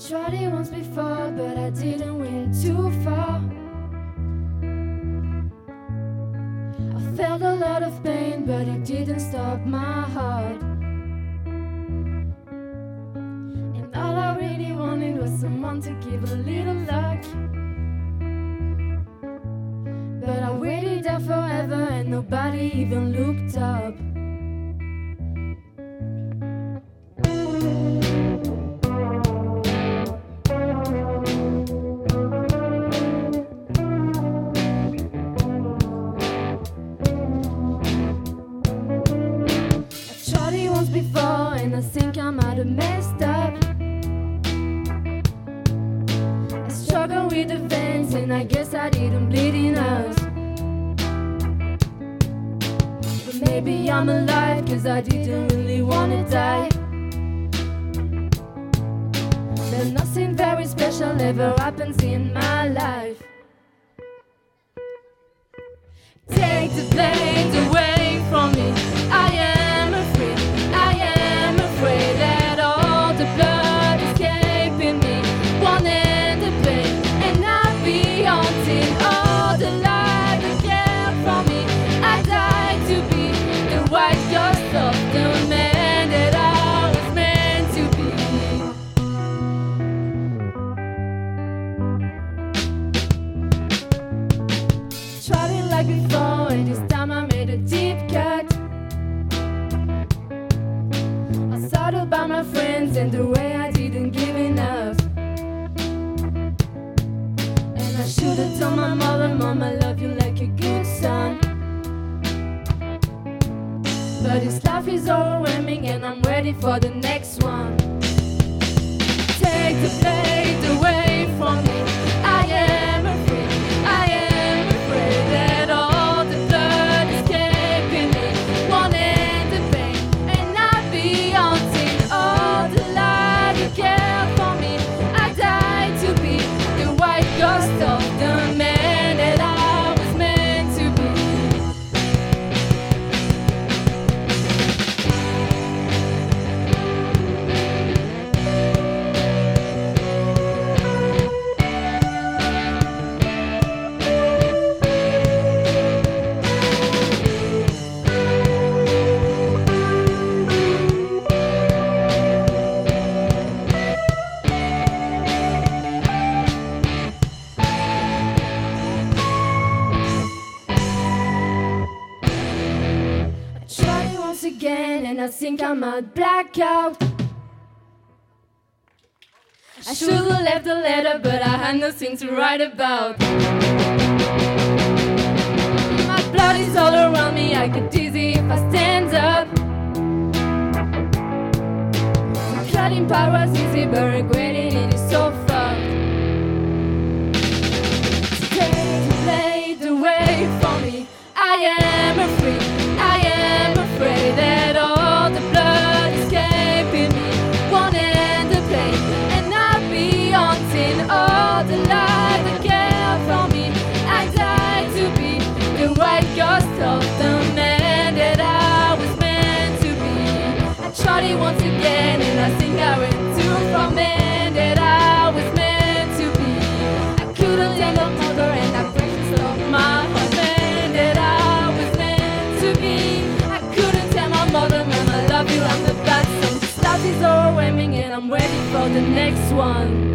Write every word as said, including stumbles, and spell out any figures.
tried it once before, but I didn't win too far. I felt a lot of pain, but it didn't stop my heart. And all I really wanted was someone to give a little luck. But I waited there forever and nobody even looked up. Before, and I think I might have messed up. I struggle with the veins, and I guess I didn't bleed enough. But maybe I'm alive, cause I didn't really wanna die. But nothing very special ever happens in my life. Take the pain away from me. I am afraid. I am afraid that all the blood escaping me won't end the pain, and I'll be haunting all the light that came from me. I died to be the white ghost of the man that I was meant to be. Tried it like before, and this time I made a deep cut. About my friends and the way I didn't give enough. And I should have told my mother, Mom, I love you like a good son. But this life is overwhelming and I'm ready for the next one. Take the blade away from me. I am afraid, I am afraid that all the blood escaping me won't end the pain, and I'll be haunting care for me. I died to be the white ghost of the man that I was meant to be. Again, and I think I might black out. I should have left a letter, but I had nothing to write about. My blood is all around me, I get dizzy if I stand up. Cutting power is easy, but regretting it is so fucked. Take the blade away from me. I am afraid, I am afraid that all the blood escaping me won't end the pain, and I'll be haunting all the light that came from me. I died to be the white ghost of the man that I was meant to be. I tried it once again, and I think I went too far, man that I was meant to be. I couldn't tell my mother, and I precious of my heart, man that I was meant to be. I couldn't tell my mother, Mom, I love you, I'm the bad son. This life is overwhelming, and I'm ready for the next one.